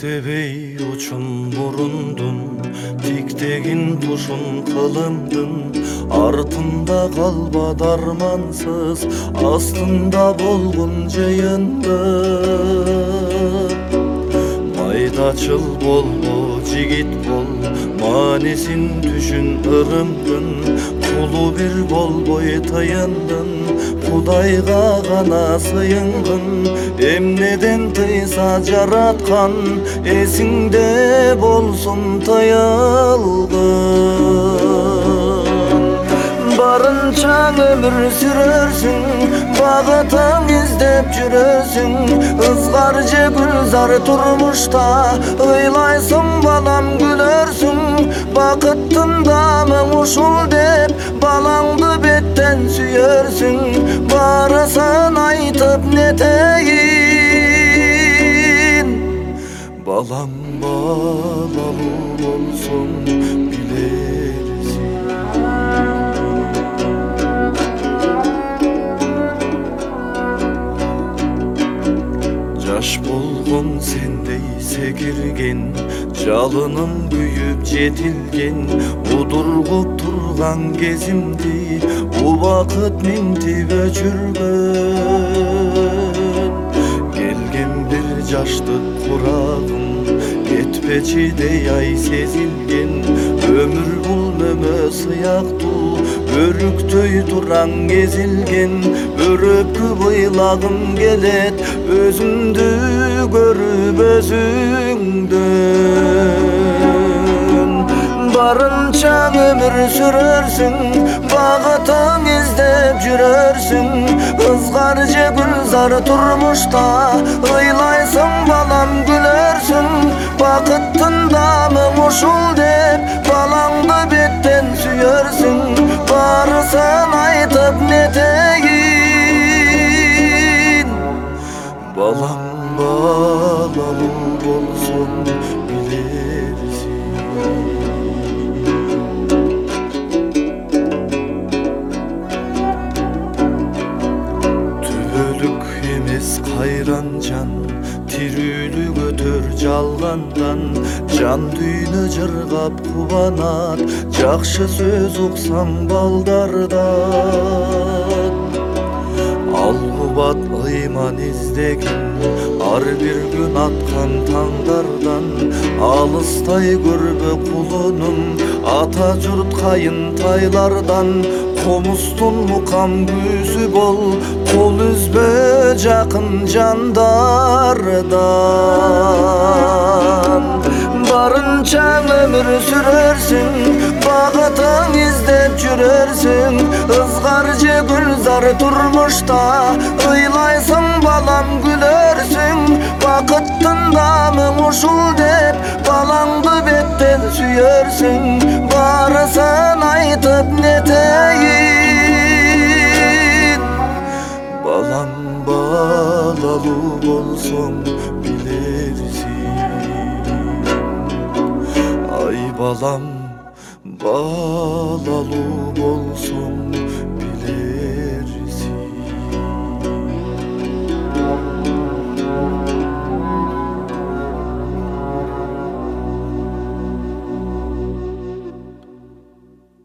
Тиктебей учун мурундун, тиктегин тушун кылымдын, артында калбады армансыз, астында болгон жыйынтык. Майдачыл болбо, жигит бол, маанисин түшүн ырымдын, кулу бир болбой тыйындын, Кудайга гана сыйынгын. Эмнеден тыйса жараткан, эсиңде болсун тыйылгын. Барынча өмүр сүрөрсүң, багытың издеп жүрөсүң, ызгар же гүлзар турмушта ыйлайсың балам күлөрсүң. Бакыттын дамың ушул деп балаңды беттен сүйөрсүң, барысын айтып нетейин. Балаң балалуу болсун билерсиң. Жаш болгон сендей сегирген, жалыным күйүп жетилген, удургуп турган кезимди убакыт минтип өчүргөн. Келген бир жаштык курагым, кетпечидей ай сезилген, өмүр бул мөмө сыяктуу, өрүктөй тураң кезилген. Өрөпкү быйлагым келет, өзүңдү көрүп өзүңдөн. Барынча өмүр сүрөрсүң, багытың издеп жүрөрсүң, ызгар же гүлзар турмушта ыйлайсың балам күлөрсүң. Бакыттын дамың ушул деп балаңды беттен сүйөрсүң, барысын айтып нетейин. Балаң балалуу болсун билерсиң. Түбөлүк эмес кайран жан, тирүүлүк өтөр жалгандан, жан дүйнө жыргап кубанат, жакшы сөз уксаң балдардан. Алгубат ыйман издегин, ар бир күн аткан таңдардан, алыстай көрбө кулунум ата журт кайынтайлардан. Комустун мукам күзү бол, кол үзбө жакын жандардан. Барынча өмүр сүрөрсүң, багытың издеп жүрөрсүң, ызгар же гүлзар турмушта ыйлайсың балам күлөрсүң. Бакыттын дамың ушул деп балаңды беттен сүйөрсүң, барысын айтып нетейин.